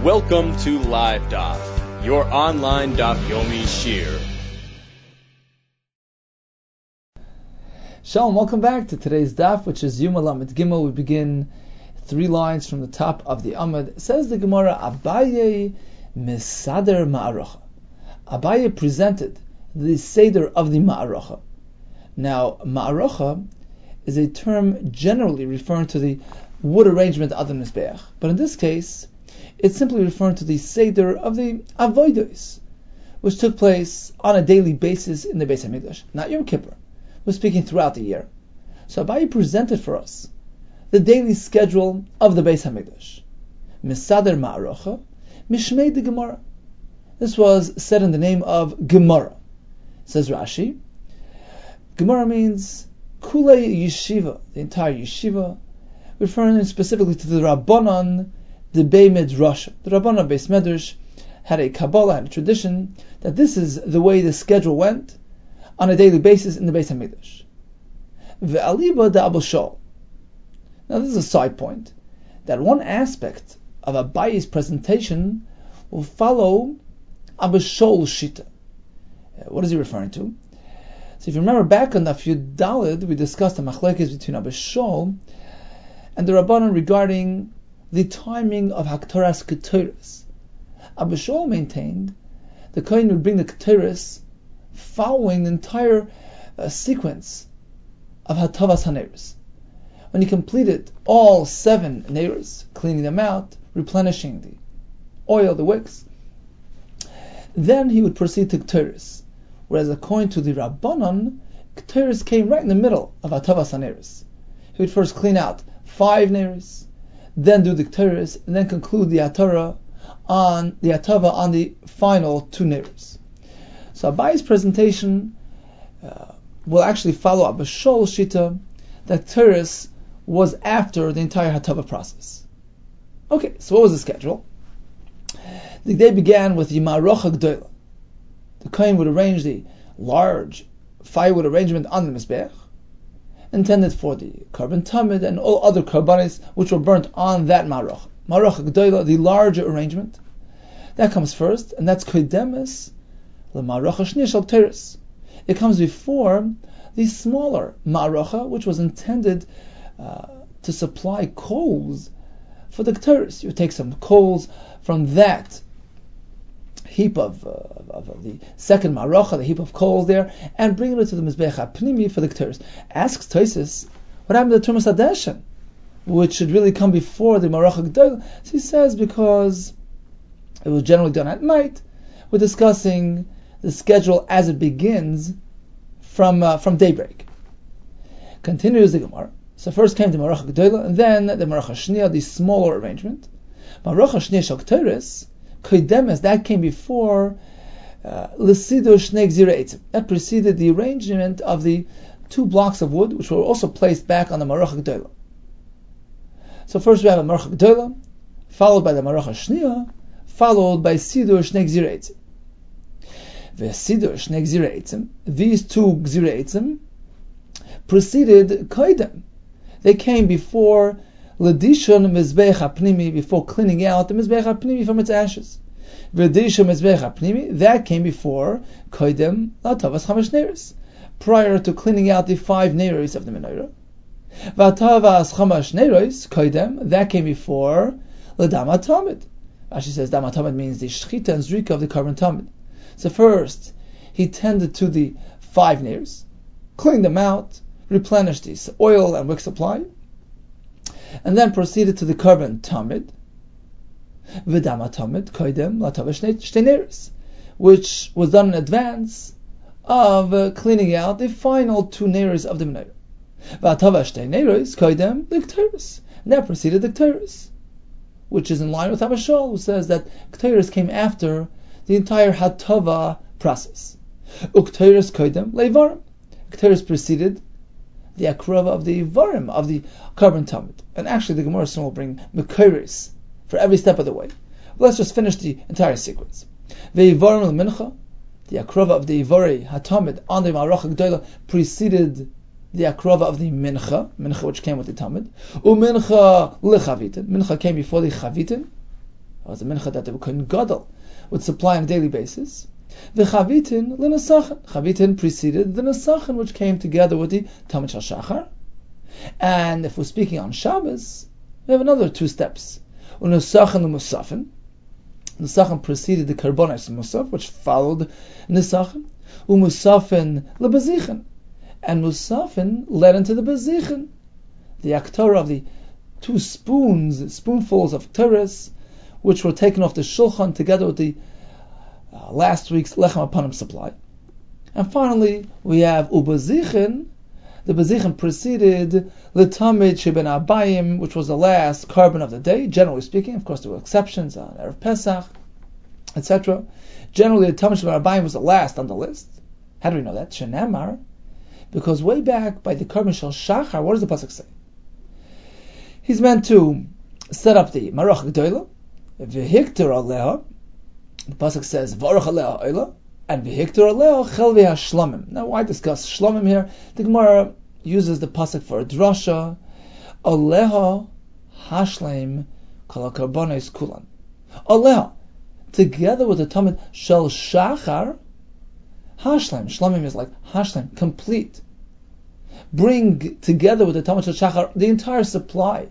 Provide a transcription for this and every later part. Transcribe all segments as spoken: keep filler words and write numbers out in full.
Welcome to Live Daf, your online Daf Yomi Shir. Shalom, welcome back to today's Daf, which is Yom Lamed Gimel. We begin three lines from the top of the Amud. Says the Gemara, Abaye Mesader Ma'arocha. Abaye presented the Seder of the Ma'arocha. Now, Ma'arocha is a term generally referring to the wood arrangement of the Mizbeach, but in this case, it's simply referring to the Seder of the Avodos, which took place on a daily basis in the Beis HaMikdash, not Yom Kippur. We're speaking throughout the year. So Abaye presented for us the daily schedule of the Beis HaMikdash. Mesader Ma'arocha, Mishmei de Gemara. This was said in the name of Gemara. Says Rashi, Gemara means Kulei Yeshiva, the entire Yeshiva, referring specifically to the Rabbanon, the Beit Midrash. The Rabbanon Beis Medrash had a Kabbalah, had a tradition that this is the way the schedule went on a daily basis in the Beis HaMikdash. Ve'aliba de Abba Shaul. Now this is a side point, that one aspect of Abaye's presentation will follow Abba Shaul's Shita. What is he referring to? So if you remember back on Daf Yud Daled, we discussed the machlekes between Abba Shaul and the Rabbanon regarding the timing of Haktoras Keteris. Abba Shaul maintained the Kohen would bring the Keteris following the entire uh, sequence of Hatavas HaNeiros. When he completed all seven Neiros, cleaning them out, replenishing the oil, the wicks, then he would proceed to Keteris. Whereas according to the Rabbanon, Keteris came right in the middle of Hatavas HaNeiros. He would first clean out five Neiros, then do the Keteris, and then conclude the Atara on the Atava on the final two Neiros. So Abaye's presentation uh, will actually follow Abba Shaul's Shita that Keteris was after the entire Hatava process. Okay, so what was the schedule? The day began with the Ma'arocha Gdoila. The Kohen would arrange the large firewood arrangement on the Mizbeach, intended for the Karban Tamid and all other Karbanis which were burnt on that Ma'arocha. Ma'arocha Gdoila, the larger arrangement, that comes first, and that's Kodemes L'Ma'arocha Shniya Shel Keteris. It comes before the smaller Ma'arocha, which was intended uh, to supply coals for the Keteris. You take some coals from that heap of, uh, of, of the second Ma'arocha, the heap of coals there, and bring it to the Mizbeach HaPnimi for the Keteris. Asks Tosfos, what happened to the Trumas HaDeshen, which should really come before the Ma'arocha Gdoila? So he says because it was generally done at night. We're discussing the schedule as it begins from uh, from daybreak. Continues the Gemara. So first came the Ma'arocha Gdoila, and then the Ma'arocha Shniya, the smaller arrangement. Ma'arocha Shniya Shel Keteris, Kodemes, that came before L'Sidur Shnei Gzirei Eitzim. That preceded the arrangement of the two blocks of wood, which were also placed back on the Ma'arocha Gdoila. So first we have a Ma'arocha Gdoila, followed by the Ma'arocha Shniya, followed by Sidur Shnei Gzirei Eitzim. The Sidur Shnei Gzirei Eitzim, these two Gzirei Eitzim, preceded Kodem. They came before L'Dishon Mizbeach HaPnimi, before cleaning out the Mizbeach HaPnimi from its ashes. V'Dishon Mizbeach HaPnimi, that came before Kodem L'Atavas Chamesh Neiros, prior to cleaning out the five Neiros of the Menorah. V'Atavas Chamesh Neiros, Kodem, that came before L'Dam HaTamid. Rashi says Dam HaTamid means the Shechita and Zrika of the Karban Tamid. So first, he tended to the five Neiros, cleaned them out, replenished the oil and wick supply, and then proceeded to the Karban Tamid, V'Dam HaTamid, Kodem L'Atavas Shtei Neiros, which was done in advance of uh, cleaning out the final two Neiros of the Menorah. V'Atavas Shtei Neiros, Kodem L'Keteris, and that preceded the Keteris, which is in line with Abba Shaul, who says that Keteris came after the entire Hatava process. Ukteris Kodem Le'Varim. Keteris preceded the akrava of the Varim, of the Karban Tamid. And actually the Gemara soon will bring Mekoris for every step of the way. But let's just finish the entire sequence. Ve'Varim L'Mincha, the akrava of the Ivari HaTamid on the Ma'arocha Gdoila preceded the akrava of the Mincha, Mincha which came with the Tamid. U'Mincha L'Chavitin, Mincha came before the Chavitin, It was a mincha that the Kohen Gadol would supply on a daily basis. The chavitin l'nesachan. Chavitin preceded the nesachan, which came together with the Tamid Shel Shachar. And if we're speaking on Shabbos, we have another two steps. Unesachan l'musafin. Nesachan preceded the karbonos musaf, which followed nesachan. Umusafin l'bazichan. And musafin led into the bazichan, the aktorah of the two spoons, spoonfuls of teres, which were taken off the shulchan together with the uh, last week's lechem apanim supply. And finally, we have ubazichin. The bazichin preceded l'tamid sheben abayim, which was the last carbon of the day. Generally speaking, of course, there were exceptions on Erev Pesach, et cetera. Generally, the tamid sheben abayim was the last on the list. How do we know that? Shenemar, because way back by the carbon shel shachar, what does the pasuk say? He's meant to set up the marach g'dola, v'hikter aleha. The pasuk says varach aleha oila, and v'hikter aleha chel v'hashlamim. Now, why discuss shlamim here? The Gemara uses the pasuk for a drasha. Aleha hashleim kol karbonos kulan. Aleha, together with the tamid shel shachar, hashleim. Shlamim is like hashleim, complete. Bring together with the tamid shel shachar the entire supply.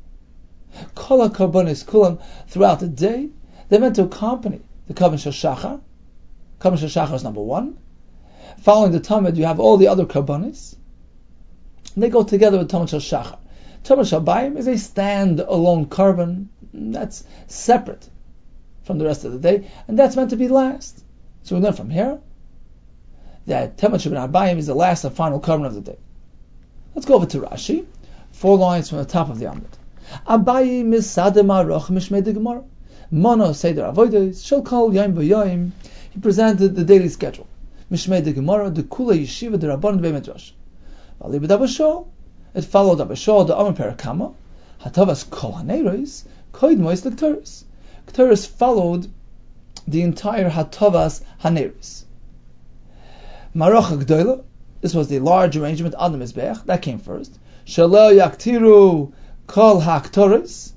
Kol karbonos kulan, throughout the day. They're meant to accompany the Karban Shel Shachar. Karban Shel Shachar is number one. Following the Tamid, you have all the other Karbanis. And they go together with Tamid Shel Shachar. Tamid Shel Bayim is a stand-alone Karban that's separate from the rest of the day, and that's meant to be last. So we learn from here that Tamid Shel Bayim is the last and final Karban of the day. Let's go over to Rashi, four lines from the top of the Amud. Abayi misadeh ma'aroch mishmei de Gemara. Mono Seder Avodos Shel Kol Yom V'Yom. He presented the daily schedule. Mishmei de Gemara, the Kula Yeshiva, the Rabban Beit Midrash. V'ali b'Dabashol, it followed Dabashol, the Amar Perakama. Hatavas Kol Haneros, Koid Mois Lekteris. Lekteris followed the entire Hatavas Haneros. Marach Gdoila, this was the large arrangement on the Mizbeach, that came first. Shelo Yaktiru Kol HaKtoris.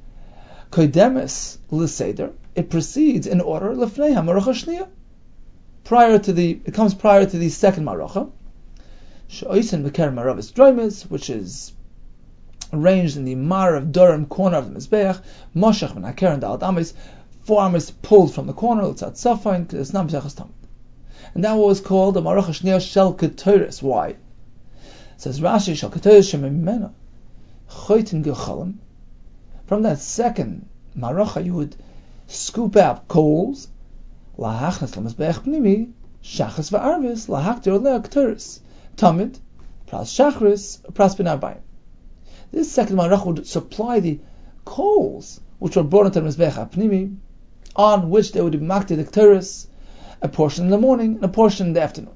Koidemes l'seder, it proceeds in order l'fnei ha'maracha shniya, prior to the, it comes prior to the second maracha, she'oisen b'ker maravis droimes, which is arranged in the mar of Durham corner of the mizbeach, moshach ben haker and dalad amis, four amis pulled from the corner, l'tzat safain, it's not b'zechas tamid. And that was called the maracha shniya shel ketoris. Why? It says Rashi, shel ketoris shemimena choitin gecholim. From that second maracha, you would scoop out coals, lahachnas l'mizbeach pnimi, shachas v'arvis, lahaktir le'akteris, tamid, pras shachris, pras bin arbayim. This second maracha would supply the coals which were brought into the mizbeach pnimi, on which they would be maktir the akteris, a portion in the morning and a portion in the afternoon.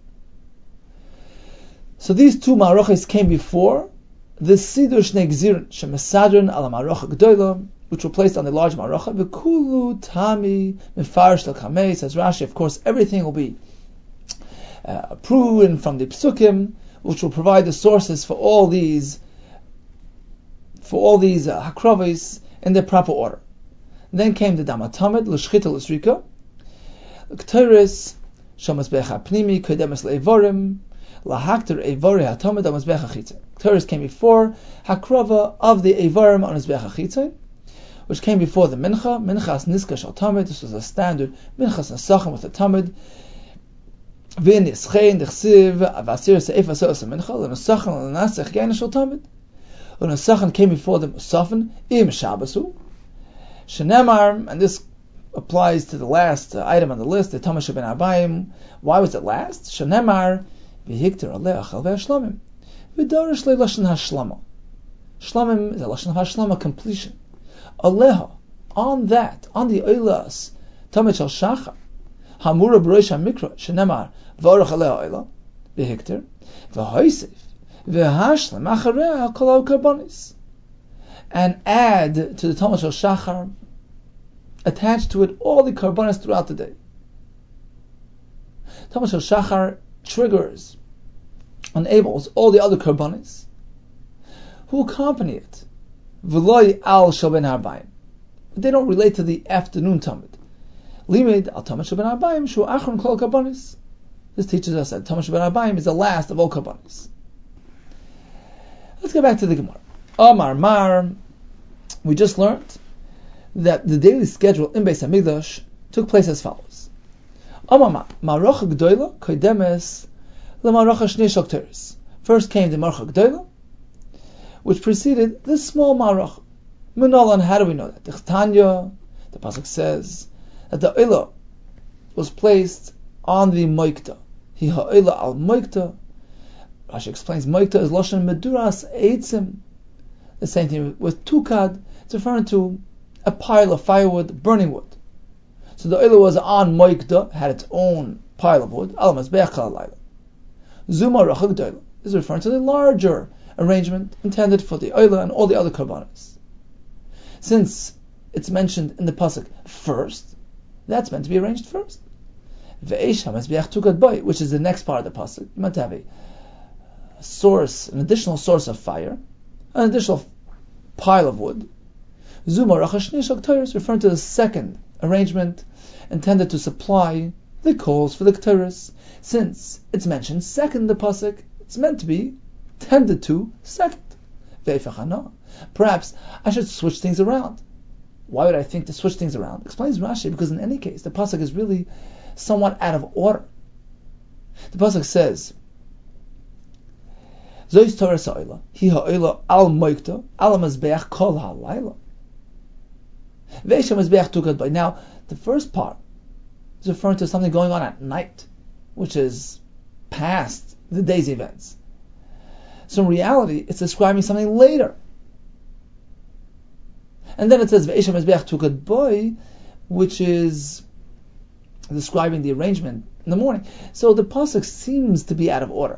So these two marachas came before the Sidur Shnei Gzirin Shemesadrin Ala Maracha Gdoila, which were placed on the large Maracha. V'kulu Tami Mefarish Tel Kamei, says Rashi. Of course, everything will be uh, proven from the Psukim, which will provide the sources for all these, for all these uh, Hakravis in their proper order. And then came the Damatamid L'Shchita L'Srika, K'teris Shamas Becha Pnimi Kodemes Le'Evorim. Lahakter Eivori HaTamid on Mizbeach HaChitzon. K'teris came before Hakrava of the Eivorim on Mizbeach HaChitzon, which came before the Mincha. Minchas Niska Shal Tamid. This was a standard Minchas Nesachem with the Tamid. V'in Yischein Dechsiv Avasir Seif Asos Mincha L'Nesachem L'Nasech Yain Shal Tamid. L'Nesachem came before the Musafin Im Shabbasu. Shenemar, and this applies to the last uh, item on the list, the Tamid Sheben Abayim. Why was it last? Shenemar V'hikter aleach al ve'ashlamim. V'dorish le'lashon hashlama. Shlamim is a lashon of hashlama, completion. Aleha, on that, on the oilas, tamid shel shachar, hamura b'roish hamikra, shenemar, v'orach aleha oila, v'hikter, v'hoisef, v'hashlam, achareha kol ha'karbonis. And add to the tamid shel shachar, attach to it all the karbonis throughout the day. Tamid shel shachar triggers, enables all the other karbonis who accompany it. V'loi al shel ben harbayim. They don't relate to the afternoon Tamid. Limid al Tamid Shaban Abayim Shu Achron Kol Karbanis. This teaches us that Tamid Shaban Abayim is the last of all Karbanis. Let's get back to the Gemara. Amar Mar, we just learned that the daily schedule in Beis Hamikdash took place as follows. Amar Mar, Marocha Gdoila Koidemes LeMarocha Shnei Shokteres. First came the Marocha Gdoila, which preceded this small Marocha. Menolan, how do we know that? The Tanya, the pasuk says that the Oila was placed on the Moikta. Hi ha'Oila al Moikta. Rashi explains Moikta is Loshen Meduras Eitzim. The same thing with Tukad. It's referring to a pile of firewood, burning wood. So the Oila was on Moikta, had its own pile of wood. Al Mazbeach Kalalayla. Zuma Rachag Doila is referring to the larger arrangement intended for the Oila and all the other Karbanos. Since it's mentioned in the pasuk first, that's meant to be arranged first. Ve'esha Mazbeach Tukad Boy, which is the next part of the pasuk. You might have a source, an additional source of fire, an additional pile of wood. Zuma Rachashni Shokteres, referring to the second arrangement intended to supply the coals for the Ketores. Since it's mentioned second in the pasuk, it's meant to be tended to second. Perhaps I should switch things around. Why would I think to switch things around? Explains Rashi, because in any case, the pasuk is really somewhat out of order. The pasuk says, Zois Torah Sa'ila, Hi ha'Oila al Moikta, al Mazbeach kol ha'layla. Ve'esha Mazbeach Tukad Bay. Now, the first part is referring to something going on at night, which is past the day's events. So in reality, it's describing something later. And then it says Ve'esha Mazbeach Tukad Bay, which is describing the arrangement in the morning. So the pasuk seems to be out of order.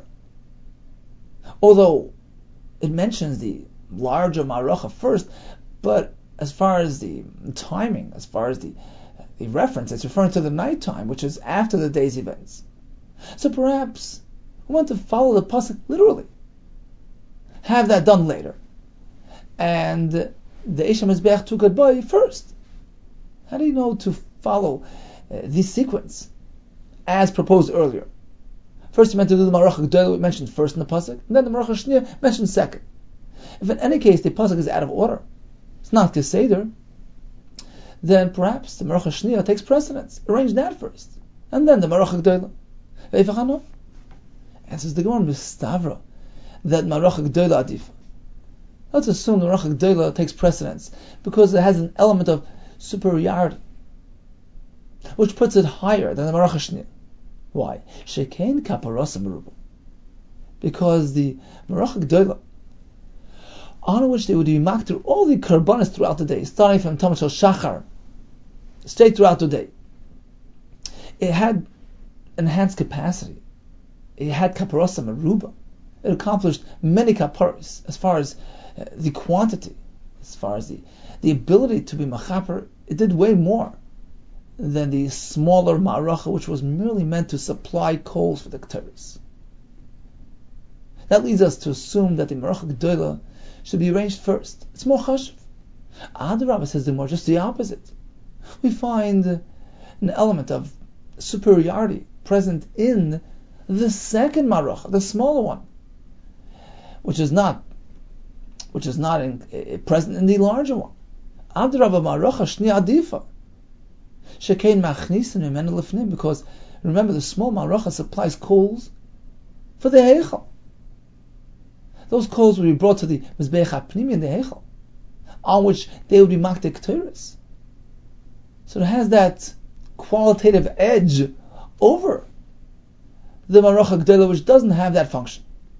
Although it mentions the larger Marocha first, but as far as the timing, as far as the, the reference, it's referring to the nighttime, which is after the day's events. So perhaps we want to follow the pasuk literally. Have that done later. And the Esha Mizbeach Tukad Boy first. How do you know to follow uh, this sequence as proposed earlier? First you meant to do the Marocha Gdoila mentioned first in the pasuk, and then the Marocha Shnia mentioned second. If in any case the pasuk is out of order, it's not Geseder, then perhaps the Marocha Shnia takes precedence. Arrange that first, and then the Marocha Gdoila. Ve'ifachano. Answers the Gemara Mistavra that Marocha Gdoila Adifa. Let's assume the Marocha Gdoila takes precedence because it has an element of superiority, which puts it higher than the Marocha Shnia. Why? Shekein kaparasa meruba. Because the Marocha Gdoila, on which they would be marked through all the karbanis throughout the day, starting from Tamid Shel Shachar, straight throughout the day, it had enhanced capacity. It had kaparasa meruba. It accomplished many kaparis as far as uh, the quantity, as far as the, the ability to be machaper. It did way more than the smaller ma'aracha, which was merely meant to supply coals for the Ketores. That leads us to assume that the Marocha Gdoila should be arranged first. It's more chashuv. Adarabba says the more just the opposite. We find an element of superiority present in the second Marocha, the smaller one, which is not, which is not in, uh, present in the larger one. Adarabba Marocha Shni Adifa. Shekein machnisin imenu lifnim, because remember the small Marocha supplies coals for the Heichal. Those coals will be brought to the Mizbeach HaPnimi in the Heichal, on which they will be marked the Ketores. So it has that qualitative edge over the Marocha Gdoila, which doesn't have that function.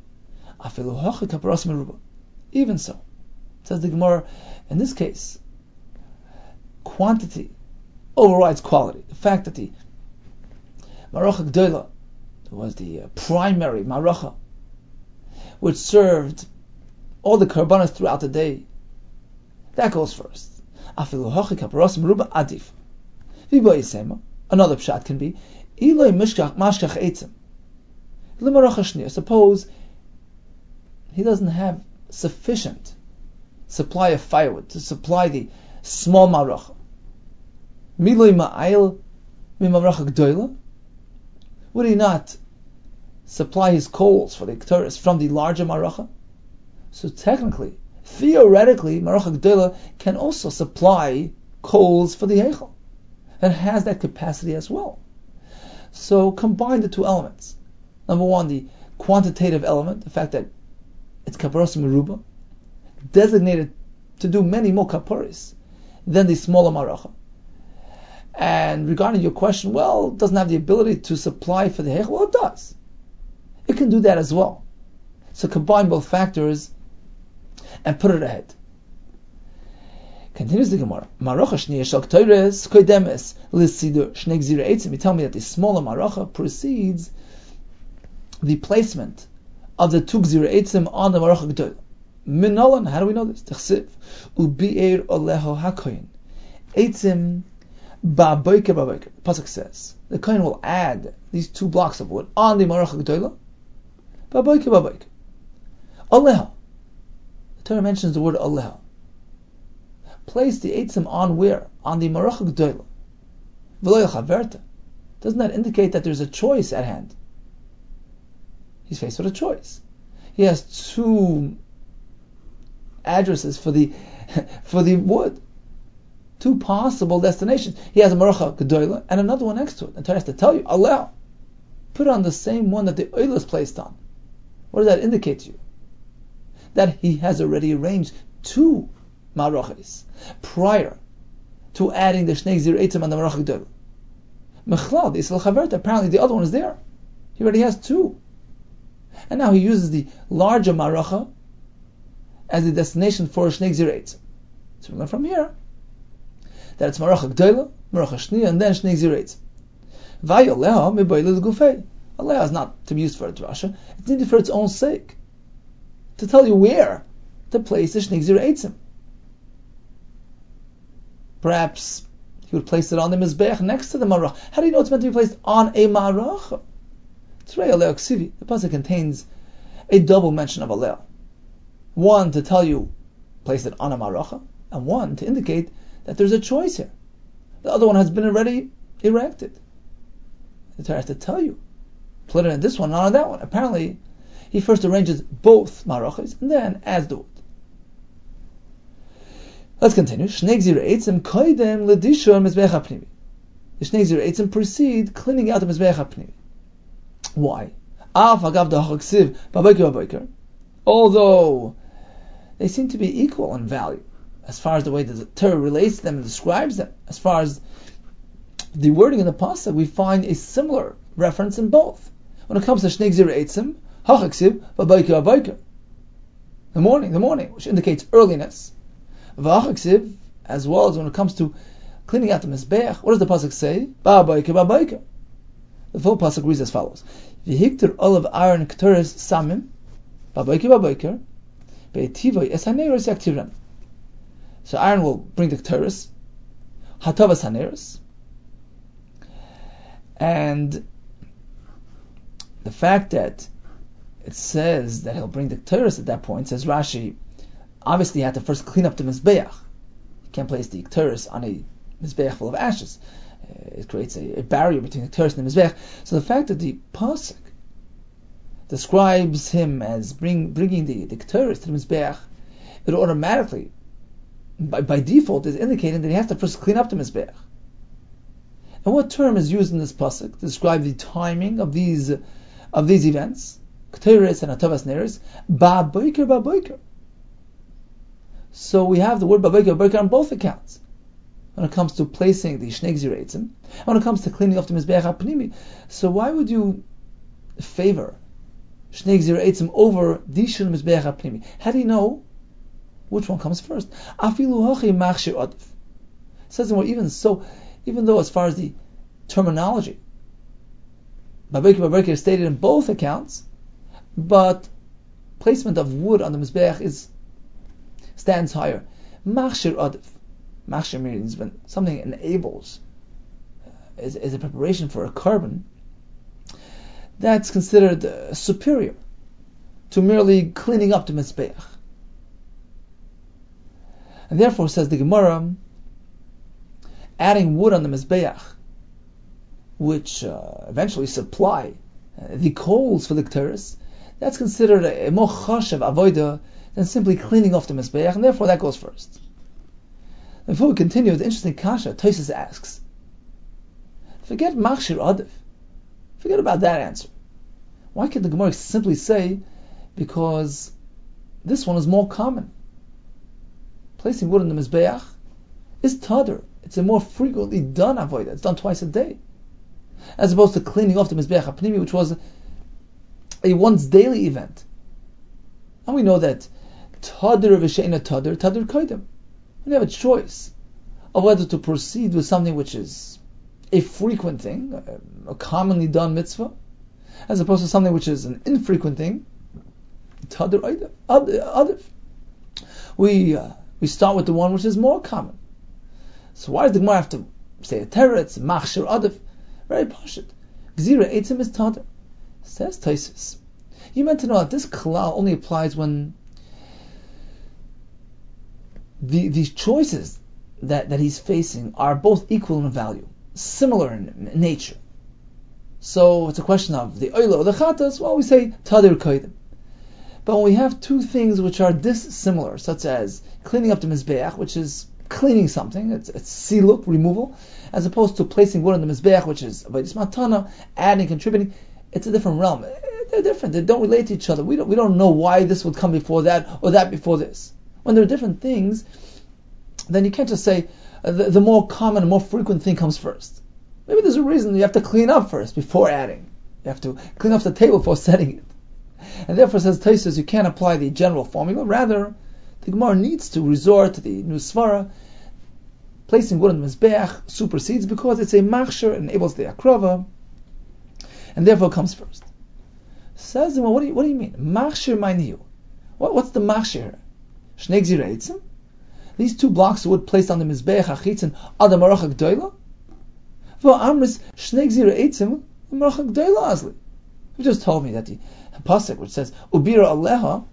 Even so, says the Gemara, in this case, quantity overrides quality. The fact that the Marocha Gdoila was the uh, primary Marocha, which served all the karbanos throughout the day, that goes first. Another pshat can be, suppose he doesn't have sufficient supply of firewood to supply the small maracha. Miloi ma'ayil mimaracha gdoila. Would he not supply his coals for the Ketores from the larger maracha? So technically, theoretically, maracha gdoila can also supply coals for the Heichal. It has that capacity as well. So combine the two elements. Number one, the quantitative element, the fact that it's kaparos meruba, designated to do many more kaparis than the smaller maracha. And regarding your question, well, it doesn't have the ability to supply for the Heichal. Well, it does. It can do that as well. So combine both factors and put it ahead. Continues the Gemara. Maracha shniya shel Ketores kodemes l'sidur shnei gzirei eitzim. You tell me that the smaller maracha precedes the placement of the two gzirei eitzim on the maracha gdola. Minolan. How do we know this? T'chsiv ubi'er oleho hakoyin eitzim ba'boiker ba'boiker. Pasuk says the kohen will add these two blocks of wood on the maracha gdola. Ba'boiker ba'boiker. Oleho. The Torah mentions the word oleho. Place the eitzim on where? On the maracha gdola. V'lo yachaverta. Doesn't that indicate that there's a choice at hand? He's faced with a choice. He has two addresses for the for the wood, two possible destinations. He has a maracha gdola and another one next to it. And Torah has to tell you, allow, put it on the same one that the oil is placed on. What does that indicate to you? That he has already arranged two marachas prior to adding the shnei gzirei eitzim on the maracha gdola. Mechlal, the Yisrael Chaverta, apparently the other one is there. He already has two. And now he uses the larger maracha as the destination for shnei gzirei eitzim. So we learn from here that it's maracha gdola, maracha shniya, and then shnei gzirei eitzim. Vayaleha miboilel gufei. Aleha is not to be used for a drasha. It's needed for its own sake, to tell you where to place the shnei gzirei eitzim. Perhaps he would place it on the mizbeach next to the marach. How do you know it's meant to be placed on a marach? The pasuk contains a double mention of aleh. One to tell you place it on a maracha, and one to indicate that there's a choice here. The other one has been already erected. The Torah has to tell you, put it in this one, not on that one. Apparently, he first arranges both marachas and then adds the wood. Let's continue. Shnei gzirei eitzim koidem l'dishur mizbeach hapnimi. The shnei gzirei eitzim precede cleaning out the mizbeach hapnimi. Why? Although they seem to be equal in value as far as the way that the Torah relates to them and describes them, as far as the wording in the pasuk, we find a similar reference in both. When it comes to shnei gzirei eitzim, hachaksiv v'boiker v'boiker, the morning, the morning, which indicates earliness, v'hachaksiv, as well as when it comes to cleaning out the mizbeach. What does the pasuk say? Ba'boiker ba'boiker. The full pasuk reads as follows: V'hiktur olav Aaron Ketores samim ba'boiker ba'boiker be'tivoi es haneros yaktiran. So Aaron will bring the Ketores hatavas haneros, and the fact that it says that he'll bring the Ketores at that point, says Rashi, obviously he had to first clean up the mizbeach. You can't place the Ketores on a mizbeach full of ashes. It creates a, a barrier between the Ketores and the mizbeach. So the fact that the pasuk describes him as bring, bringing the, the Ketores to the mizbeach, it automatically, by, by default, is indicating that he has to first clean up the mizbeach. And what term is used in this pasuk to describe the timing of these of these events? Ketores and hatavas neros, ba'boiker ba'boiker. So we have the word ba'boiker ba'boiker on both accounts. When it comes to placing the shnei gzirei eitzim, when it comes to cleaning off the mizbeach hapnimi. So why would you favor shnei gzirei eitzim over dishur mizbeach hapnimi? How do you know which one comes first? Afilu hachi machshir adif. Says more, even so, even though as far as the terminology, ba'boiker ba'boiker is stated in both accounts, but placement of wood on the mizbeach is stands higher. Machshir adif. Machshir means when something enables, uh, is, is a preparation for a carbon, that's considered uh, superior to merely cleaning up the mizbeach. And therefore, says the Gemara, adding wood on the Mizbeach, which uh, eventually supply uh, the coals for the Ketores, that's considered a, a more chashav avodah than simply cleaning off the Mizbeach, and therefore that goes first. Before we continue, the interesting kasha, Tosfos asks, forget machshir adif, forget about that answer. Why can't the Gemara simply say, because this one is more common? Placing wood on the Mizbeach is tader. It's a more frequently done avodah. It's done twice a day, as opposed to cleaning off the Mizbeach HaPnimi, which was a once daily event. And we know that tader v'she'ena tader, tader koidem. When you have a choice of whether to proceed with something which is a frequent thing, a, a commonly done mitzvah, as opposed to something which is an infrequent thing, tader adif. We uh, we start with the one which is more common. So why does the Gemara have to say a teretz, machshir adif? Very pashut. Gzira eitzim is tader. Says Tosfos, you meant to know that this klal only applies when the these choices that, that he's facing are both equal in value, similar in, in nature. So it's a question of the oila or the chatas. Well, we say tadir koidim. But when we have two things which are dissimilar, such as cleaning up the mizbeach, which is cleaning something, it's, it's siluk, removal, as opposed to placing wood on the mizbeach, which is avodas matana, adding, contributing, it's a different realm. They're different. They don't relate to each other. We don't we don't know why this would come before that or that before this. When there are different things, then you can't just say uh, the, the more common and more frequent thing comes first. Maybe there's a reason you have to clean up first before adding. You have to clean up the table before setting it. And therefore, says Tosfos, you can't apply the general formula. Rather, the Gemara needs to resort to the Nusvara. Placing wood on the Mizbeach supersedes because it's a machshir, enables the akrava, and therefore comes first. Says the Gemara, what do you, what do you mean? Machshir ma'niyu. What, what's the machshir here? Shnei gzira eitzim? These two blocks of wood placed on the Mizbeach hachitzin are the Maracha Gdoila? V'amris shnei gzira eitzim the Maracha Gdoila azli. You just told me that the pasuk which says ubira aleha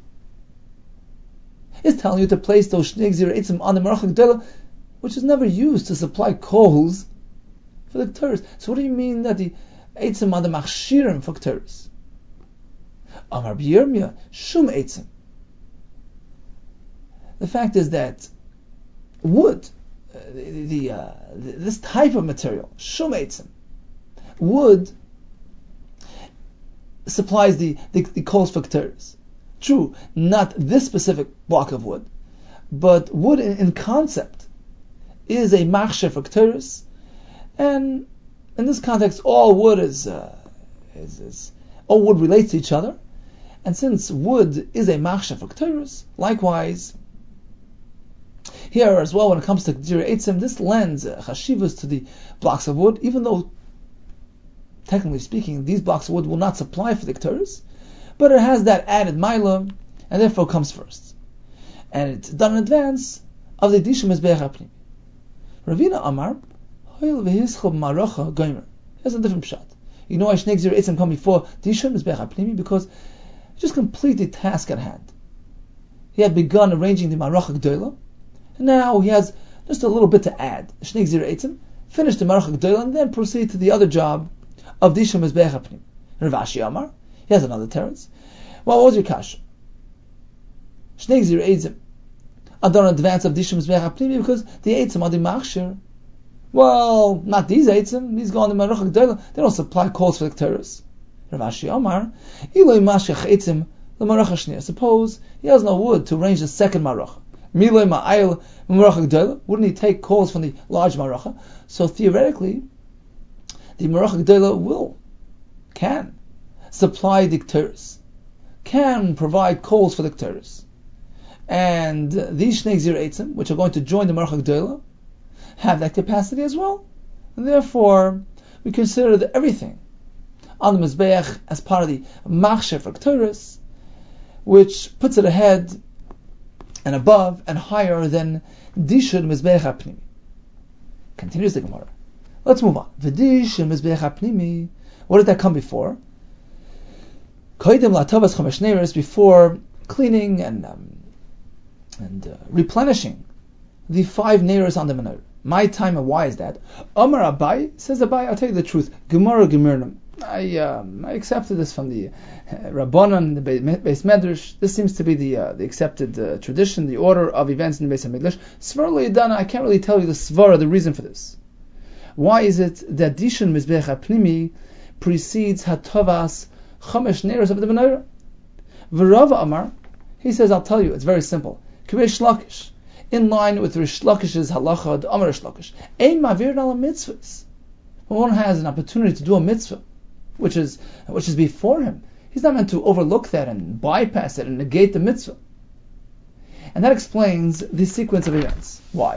is telling you to place those shnei gzira eitzim on the Maracha Gdoila, which is never used to supply coals for the Ketores. So what do you mean that the eitzim are the machshirim for Ketores? Amar b'Yirmiyah shum eitzim. The fact is that wood, uh, the, the, uh, the this type of material, shum eitzim, wood supplies the, the, the coals for Ketores. True, not this specific block of wood, but wood in, in concept is a machsher for Ketores, and in this context, all wood is, uh, is, is all wood relates to each other, and since wood is a machsher for Ketores, likewise, here as well, when it comes to Gzira Eitzim, this lends uh, chashivas to the blocks of wood, even though, technically speaking, these blocks of wood will not supply for the Ketores, but it has that added milah, and therefore comes first. And it's done in advance of the Dishim Mizbeach HaPnimi. Ravina Amar, Hoil v'hischol maracha goymer. Here's a different pshat. You know why Shnei Gzira Eitzim come before Dishim Mizbeach HaPnimi? Because just complete the task at hand. He had begun arranging the Maracha Gdoila, and now he has just a little bit to add. Shnei Gzira Eitzim, finish the Maracha Gdoila, and then proceed to the other job of Dishim Mizbeach HaPnimi. Rav Ashi Amar, he has another teretz. Well, what was your kasha? Shnei Gzira Eitzim are done in advance of Dishim Mizbeach HaPnimi because the Eitzim are the machshir. Well, not these Eitzim. These go on the Maracha Gdoila. They don't supply coals for the Ketores. Rav Ashi Amar, Iloi Mashech Eitzim the Maracha Shniya. Suppose he has no wood to arrange the second Maracha. Miloi Ma'ayil Maracha Gdoila. Wouldn't he take coals from the large Maracha? So theoretically, the Maracha Gdoila will, can, supply the Ketores, can provide coals for the Ketores. And these Shnei Gzira Eitzim, which are going to join the Maracha Gdoila, have that capacity as well. And therefore, we consider that everything on the Mizbeach as part of the Machsher for Ketores, which puts it ahead and above and higher than Dishur Mizbeach HaPnimi. Continues the Gemara. Let's move on. V'Dishur Mizbeach HaPnimi. What did that come before? Koidem la'tavas chamesh neiros, before cleaning and um, and uh, replenishing the five neiros on the menorah. My time, and why is that? Amar Abai, says Abai, I'll tell you the truth. Gemara Gemirnim. I um, I accepted this from the uh, Rabbanan, the Beis Medrash. This seems to be the uh, the accepted uh, tradition, the order of events in the Beis Hamikdash. Svara L'Yadana, I can't really tell you the svara, the reason for this. Why is it that Dishon Mizbech HaPnimi precedes Hatovas Chamesh Neros of the Menorah? V'Rava Amar, he says, I'll tell you, it's very simple. K'vei Shlakish, in line with Rish Lakish's halacha, the Amar Rish Lakish. Ein mavir ala mitzvahs. When one has an opportunity to do a mitzvah, which is which is before him, he's not meant to overlook that and bypass it and negate the mitzvah. And that explains the sequence of events. Why?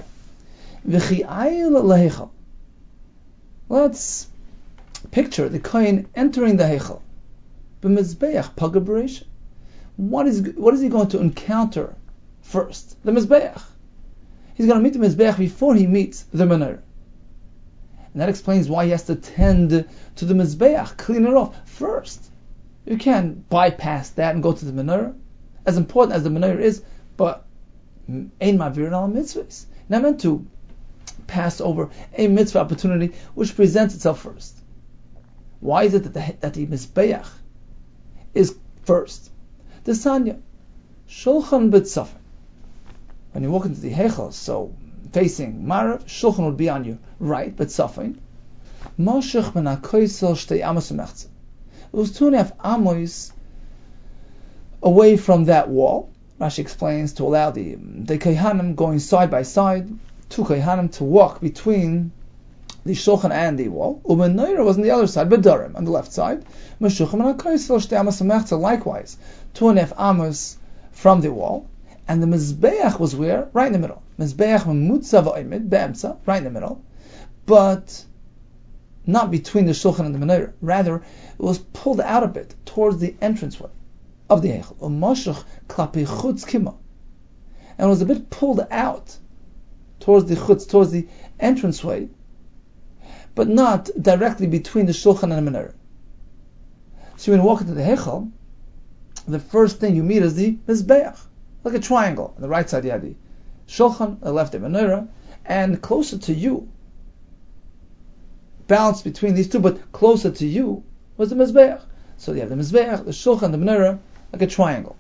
Let's picture the kohen entering the heichal. B'mizbeach pagaberesh. What is what is he going to encounter first? The mizbeach. He's going to meet the mizbeach before he meets the menorah. And that explains why he has to tend to the mizbeach, clean it off first. You can't bypass that and go to the menorah. As important as the menorah is, but ein mavir al mitzvahs. Not meant to pass over a mitzvah opportunity which presents itself first. Why is it that the, that the mizbeach is first? The Sanya, Shulchan b'tzafin. When you walk into the heichal, so facing Marav, Shulchan would be on your right, but tzafin. Moshech ben hakoisel shtei amos umechza. It was two and a half amos away from that wall. Rashi explains to allow the the kohanim going side by side, two kohanim to walk between the shulchan and the wall. Umenorah was on the other side, Bedarim on the left side. Moshech ben hakoisel shtei amos umechza. Likewise, two and a half amos from the wall. And the Mizbeach was where? Right in the middle. Mizbeach memutza v'oimid, be'emtza, right in the middle. But not between the Shulchan and the Menorah. Rather, it was pulled out a bit towards the entranceway of the Heichel. U'moshech klapi chutz kima. And it was a bit pulled out towards the chutz, towards the entranceway, but not directly between the Shulchan and the Menorah. So when you walk into the Heichel, the first thing you meet is the Mizbeach. Like a triangle. On the right side you have the Shulchan, on the left the Menorah, and closer to you, balanced between these two, but closer to you, was the Mizbeach. So you have the Mizbeach, the Shulchan, the Menorah, like a triangle.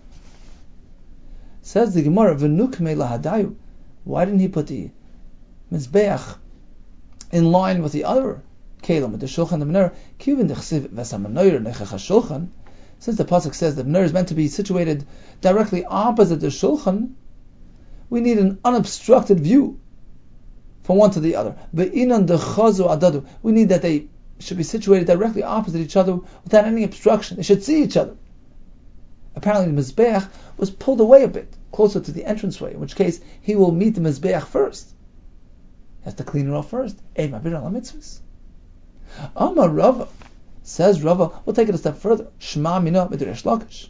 Says the Gemara, V'nukmei lahadayu. Why didn't he put the Mizbeach in line with the other Kelim, with the Shulchan, the Menorah? Kivin dechsiv v'sa Menorah nechach ha-Shulchan. Since the pasuk says that Menorah is meant to be situated directly opposite the Shulchan, we need an unobstructed view from one to the other. Be'inan dechazu adadu. We need that they should be situated directly opposite each other without any obstruction. They should see each other. Apparently the Mizbeach was pulled away a bit, closer to the entranceway, in which case he will meet the Mizbeach first. He has to clean it off first. Ei mavir ala mitzvahs. Amar Rava. Says Rava, we'll take it a step further. Shema mina mit Rish Lakish.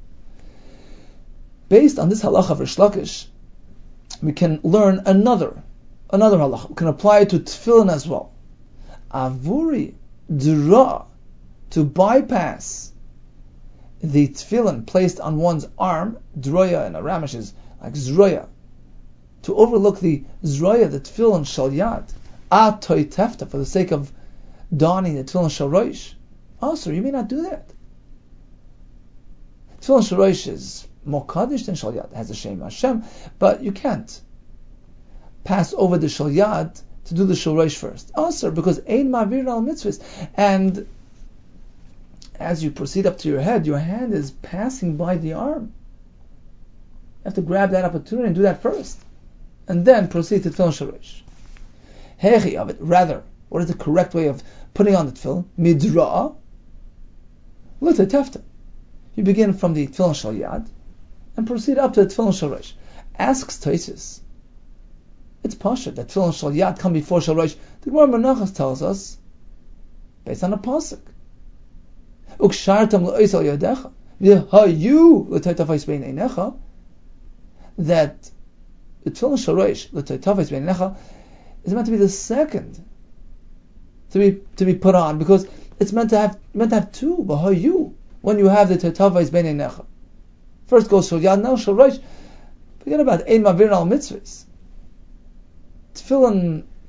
Based on this halacha of Rish Lakish, we can learn another, another halacha. We can apply it to tefillin as well. Avuri dra, to bypass the tefillin placed on one's arm, droya in Aramish is like zroya, to overlook the zroya, the tefillin shal yad, atoy tefta, for the sake of donning the tefillin shal roish. Oh, sir, you may not do that. Tefillin shal roish is more kaddish than shal yad, it has a Shem Hashem, but you can't pass over the shal yad to do the shal roish first. Oh, sir, because ein mavir al mitzvahs, and as you proceed up to your head, your hand is passing by the arm. You have to grab that opportunity and do that first, and then proceed to tefillin shal roish. Hechi of it, rather, what is the correct way of putting on the tefillin? Midra'ah, l'tei tefta. You begin from the tefillin shal yad and proceed up to the tefillin shal roish. Asks Tosfos, it's pasha that tefillin shal yad come before shal roish. The Gemara Menachos tells us, based on a pasuk, ukshartam l'oisal yadecha v'hayu l'tei tafos bein einecha, that the tefillin shal roish l'tei tafos bein einecha is meant to be the second to be to be put on, because it's meant to have meant to have two. V'hayu, when you have the tetavos bein einecha, first goes shal yad, now shal roish. Forget about ein mavir al mitzvahs. Tefillin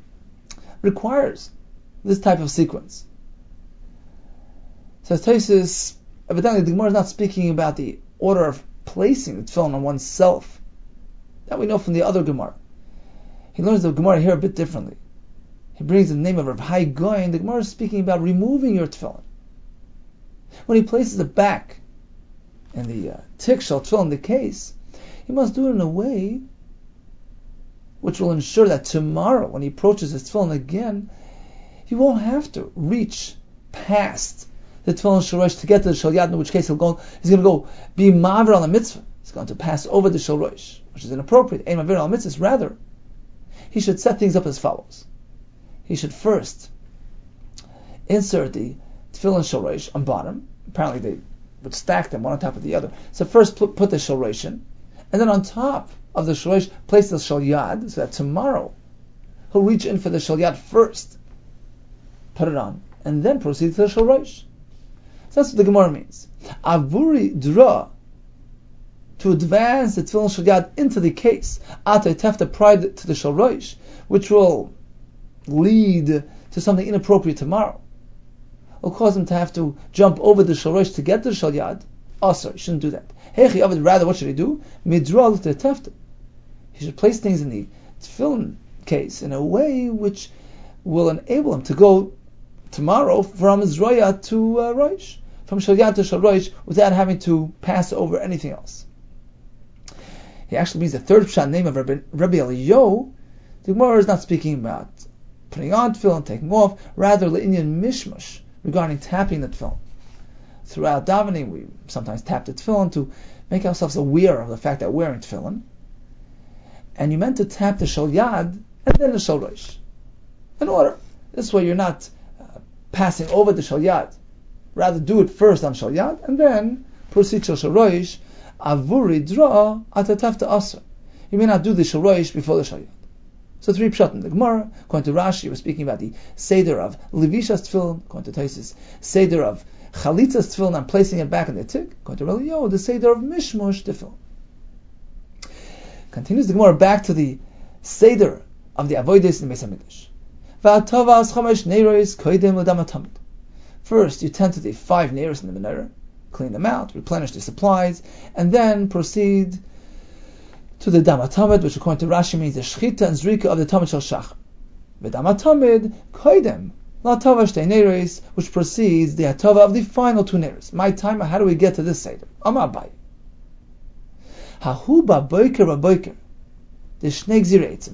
requires this type of sequence. Says Taisus, evidently the Gemara is not speaking about the order of placing the tefillin on oneself. That we know from the other Gemara. He learns the Gemara here a bit differently. He brings the name of Rav Hai Goin. The Gemara is speaking about removing your tefillin. When he places it back in the uh, tik shel tefillin, the case, he must do it in a way which will ensure that tomorrow, when he approaches his tefillin again, he won't have to reach past the tefillin shorosh to get to the shel yad, in which case he'll go, he's going to go be maver on the mitzvah. He's going to pass over the shorosh, which is inappropriate. Ein maver on mitzvahs. Rather, he should set things up as follows. He should first insert the tefillin shorosh on bottom. Apparently they would stack them one on top of the other. So first put, put the shorosh in, and then on top of the shorosh place the shel yad, so that tomorrow he'll reach in for the shel yad first, put it on, and then proceed to the shorosh. So that's what the Gemara means. Avuri dra, to advance the tefillin shel yad into the case, ata tefta pride to the shorosh, which will lead to something inappropriate tomorrow. Will cause him to have to jump over the shorosh to get to the shel yad. Oh, sorry, you shouldn't do that. Hechi Avid, rather, what should he do? Midral to tefta. He should place things in the tefillin case in a way which will enable him to go tomorrow from Zroya to uh, Rosh, from shel yad to shel rosh, without having to pass over anything else. He actually means the third pshat name of Rabbi, Rabbi Eliyahu. The Gemara is not speaking about putting on tefillin, taking off, rather le'inyan mishmash, regarding tapping the tefillin. Throughout davening, we sometimes tap the tefillin to make ourselves aware of the fact that we're wearing tefillin. And you meant to tap the shel yad and then the shel rosh, in order. This way you're not uh, passing over the shel yad. Rather do it first on shel yad and then proceed to shel rosh. Avuri dra atatafta asa. You may not do the shel rosh before the shel yad. So three pshat in the Gemara. According to Rashi, we're speaking about the seder of Levishas tefillin. According to Taisus, seder of Chalitzas tefillin and placing it back in the tik. According to Eliyahu, the seder of Mishmush tefillin. Continues the Gemara back to the seder of the avodas in the Beis Hamikdash. Va'atavas chamesh neiros koidem l'dam hatamid. First, you tend to the five neiros in the menorah, clean them out, replenish the supplies, and then proceed to the dam hatamid, which according to Rashi means the shchita and zrika of the tamid shel shachar. The dam hatamid koidem l'atava shtei neiros, which precedes the atava of the final two neiros. My time, how do we get to this seder? Amar Abaye. Hahu ba boiker ba boiker, the shnei gzirei eitzim.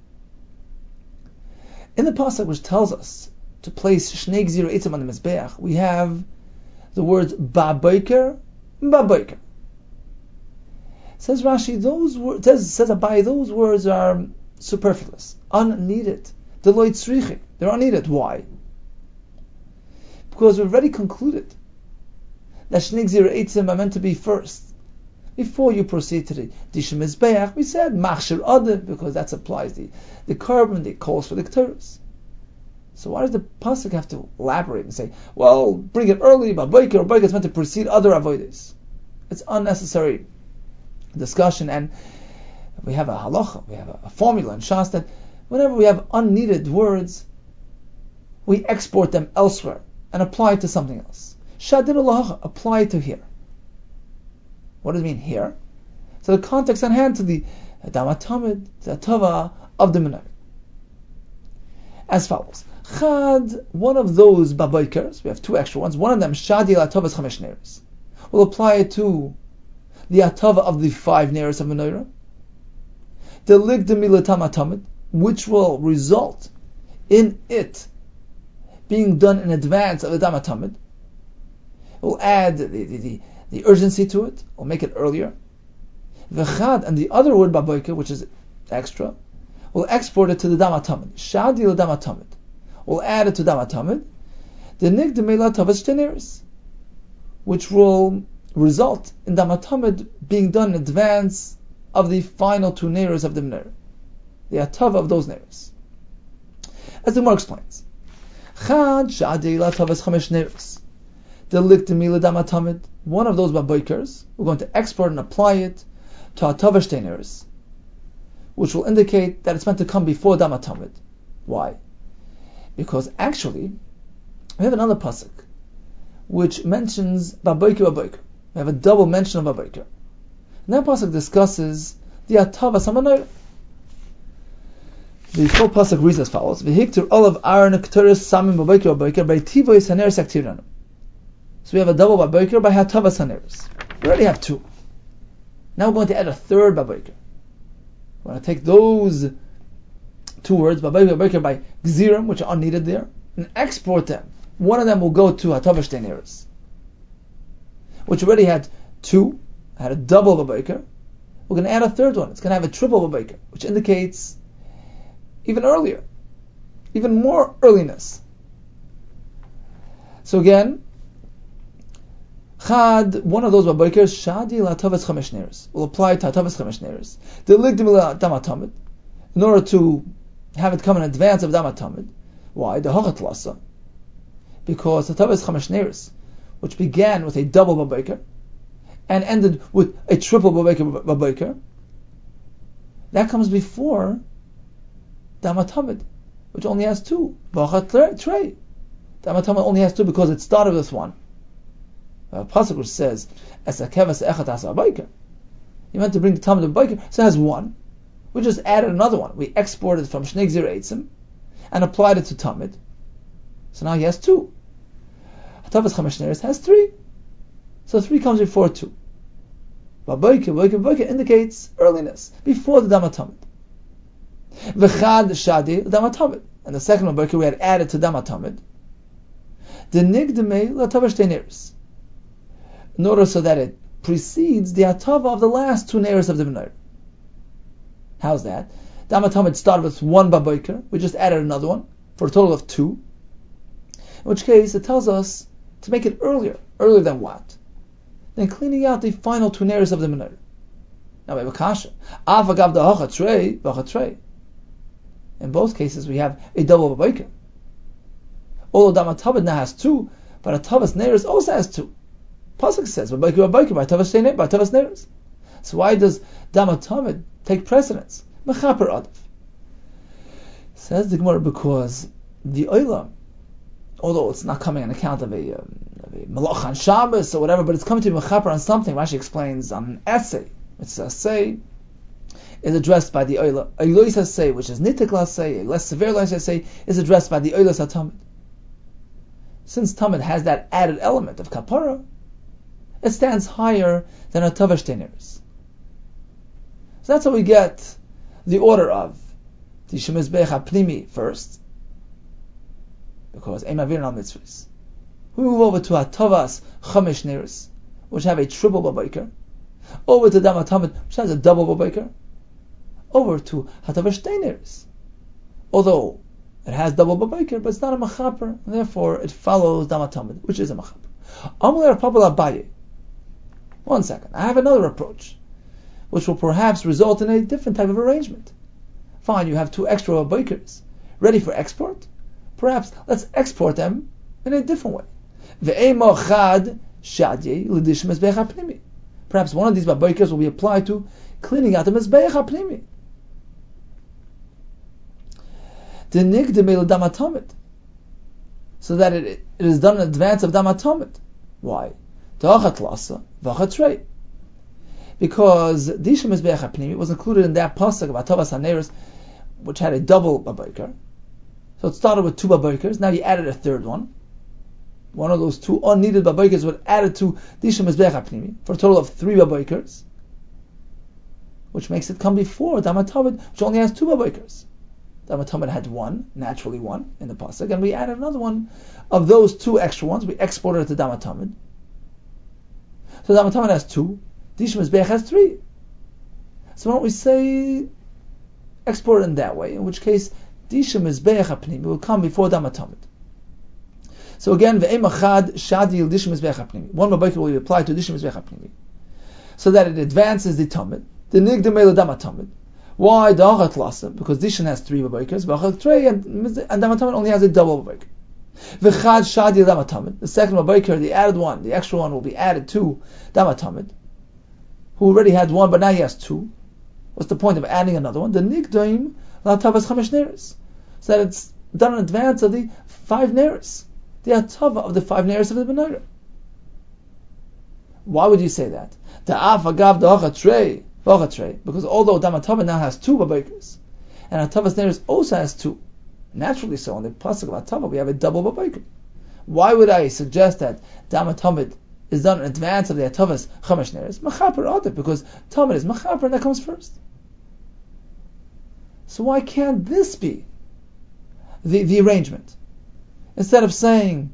In the pasuk which tells us to place shnei gzirei eitzim on the mizbeach, we have the words ba boiker, ba boiker. Says Rashi, those words, says, says Abaye, those words are superfluous, unneeded. Deloy tzrichi, they're unneeded. Why? Because we've already concluded that shnei gzirei eitzim are meant to be first. Before you proceed to the Dishim Mizbeach, we said Machshir Adeh, because that supplies the, the carbon, the calls for the Ketores. So why does the pasuk have to elaborate and say, well, bring it early, but Boiker or Boiker is meant to precede other avodas? It's unnecessary discussion, and we have a halacha, we have a, a formula in Shas that whenever we have unneeded words, we export them elsewhere and apply it to something else. Shadin ulacha, apply it to here. What does it mean here? So the context on hand to the dam hatamid, the atava of the menorah, as follows. Chad, one of those baboikers, we have two extra ones. One of them, shadi atavas chamesh neiros, we'll apply it to the atava of the five neiros of menorah. The ligdami l'tam hatamid, which will result in it being done in advance of the dam hatamid. We'll add the, the, the the urgency to it, or make it earlier. V'chad, and the other word baboiker, which is extra, we'll export it to the dam hatamid. Shadi l'dam hatamid. We'll add it to dam hatamid. The nigdemei l'atavas shtei neiros, which will result in dam hatamid being done in advance of the final two neiros of the menorah, the atava of those neiros. As the Gemara explains, Chad shadi l'atavas chamesh neiros. The likdemi l'dam hatamid, one of those baboikers, we're going to export and apply it to atava shtei neiros, which will indicate that it's meant to come before dam hatamid. Why? Because actually, we have another pasuk which mentions Baboiker Baboiker. We have a double mention of Baboiker. And that pasuk discusses the Atavas HaMenorah. The full pasuk reads as follows: V'hiktur olav aron k'teres samim Baboiker Baboiker by tivois haneres aktiranum. So we have a double Baboiker by Hatavas haneres. We already have two. Now we're going to add a third Baboiker. We're going to take those two words, Baboiker Baboiker by Gzirim, which are unneeded there, and export them. One of them will go to Hatavas haneres, which already had two, had a double Baboiker. We're going to add a third one. It's going to have a triple Baboiker, which indicates even earlier, even more earliness. So again, Chad, one of those Baboikers, Shadi Latavas Chamesh Neres, will apply to Hatavas Chamesh Neres. The Ligdim Damatamid, in order to have it come in advance of Damatamid. Why? The Hachat Lasa. Because Hatavas Chamesh Neres, which began with a double Baboiker and ended with a triple Baboiker, Baboiker, that comes before Damatamid, which only has two. V'achat Trei. Damatamid only has two because it started with one. A pasuk which says, "Esakevas echat asa Baboiker." You meant to bring the Tamid of Baboiker, so it has one. We just added another one. We exported from Shnei Gzir Eitzim and applied it to Tamid. So now he has two. Hatavas Chamesh Neres has three. So three comes before two. Baboiker, Baboiker, Baboiker indicates earliness, before the Damatamid. V'chad Shadi Damatamid. And the second Baboiker we had added to Damatamid. The Nigdemei Latavas Neres. In order so that it precedes the Atava of the last two Neres of the Menorah. How's that? Damatamid started with one Baboiker. We just added another one for a total of two. In which case it tells us to make it earlier. Earlier than what? Then cleaning out the final two Neres of the Menorah. Now we have a kasha. Avagav da'acha trei, v'acha trei. In both cases we have a double Baboiker. Although Damatamid now has two, but Hatavas Neres also has two. Pasuk says, Baboiker Baboiker by Hatavas Neres. So why does Damatamid take precedence? Mechaper Adav. Says the Gemara, because the Olam, although it's not coming on account of a, um, of a Malach on Shabbos or whatever, but it's coming to be Mechaper on something. Rashi explains on an essay. It's a say is addressed by the Olam. A Lois essay, which is Nitik Lasay, a less severe Lois essay, is addressed by the Olas HaTamid. Since Tamid has that added element of Kapara, it stands higher than a Tavash Neres. So that's how we get the order of the Shemizbech HaPnimi first, because Eim Avir Al Mitzvahs. We move over to Hatavas Chamesh Neres, which have a triple Baboiker, over to Damatamid, which has a double Baboiker, over to Hatavash Neres. Although it has double Baboiker, but it's not a Machaper, and therefore it follows Damatamid, which is a Machaper. Amalei Rapapal Abaye. One second, I have another approach, which will perhaps result in a different type of arrangement. Fine, you have two extra Baboikers ready for export. Perhaps let's export them in a different way. Perhaps one of these Baboikers will be applied to cleaning out the Mizbeach HaPnimi. The Nigdemei Damatamid, so that it, it is done in advance of Damatamid. Why? Because Disha Mizbeach HaPnimi was included in that pasuk of Hatavas HaNeres, which had a double Baboiker. So it started with two Baboikers. Now you added a third one. One of those two unneeded Baboikers was added to Disha Mizbeach HaPnimi for a total of three Baboikers, which makes it come before Damatamid, which only has two Baboikers. Damatamid had one, naturally one, in the pasuk, and we added another one of those two extra ones. We exported it to Damatamid. So Damatamid has two, Disha Mizbeach has three. So why don't we say export it in that way, in which case Disha Mizbeach HaPnimi will come before Damatamid. So again, Ve'em Achad Shadi Disha Mizbeach HaPnimi. One Baboiker will be applied to Disha Mizbeach HaPnimi, so that it advances the Tamid. The Nigdemei Damatamid. Why Da'achat Lasa? Because Dishan has three Baboikers, V'achat Trei, and Damatamid only has a double Baboiker. V'chad Shadi Damatamid. The second Baboiker, the added one, the extra one will be added to Damatamid, who already had one, but now he has two. What's the point of adding another one? The Nigdaim Latavas Chamesh Neres, so that it's done in advance of the five neiros, the hatava of the five neiros of the menorah. Why would you say that? Because although Dam Hatava now has two babakers, and Hatavas neiros also has two, naturally so, on the pasuk of Hatava we have a double babaker. Why would I suggest that Dam Tamid is done in advance of the Hatavas Chamesh neiros? Machaper Adif, because Tamid is Machaper and that comes first. So why can't this be the, the arrangement? Instead of saying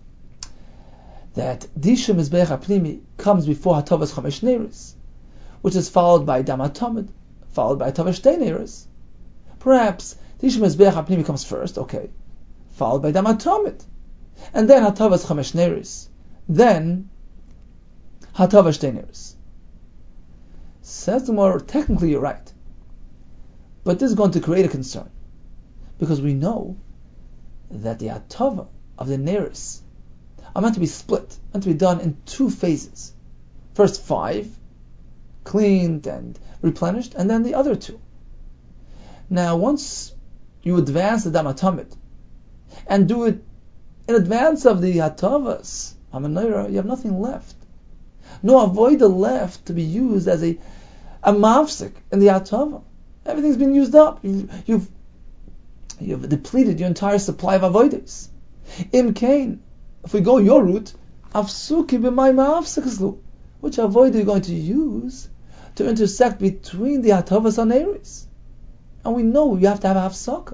that Disha Mizbeach HaPnimi comes before Hatavas Chamesh neiros, which is followed by Dam Tamid, followed by Hatavas Shtei neiros. Perhaps Disha Mizbeach HaPnimi comes first, okay, followed by Dam Tamid, and then Hatavas Chamesh neiros, then Hatavas Shtei neiros. Says the more, technically you're right, but this is going to create a concern, because we know that the Hatava of the neiros are meant to be split, meant to be done in two phases. First five, cleaned and replenished, and then the other two. Now, once you advance the Dam Tamid and do it in advance of the Hatavas HaMenorah, you have nothing left. No avoida left to be used as a, a mafsik in the Hatava. Everything's been used up. You've, you've, you've depleted your entire supply of avoidas. Im kain, if we go your route, afsuki b'may ma'afsik, which avoid are you going to use to intersect between the Hatavas and neiros? And we know you have to have a hafsaka.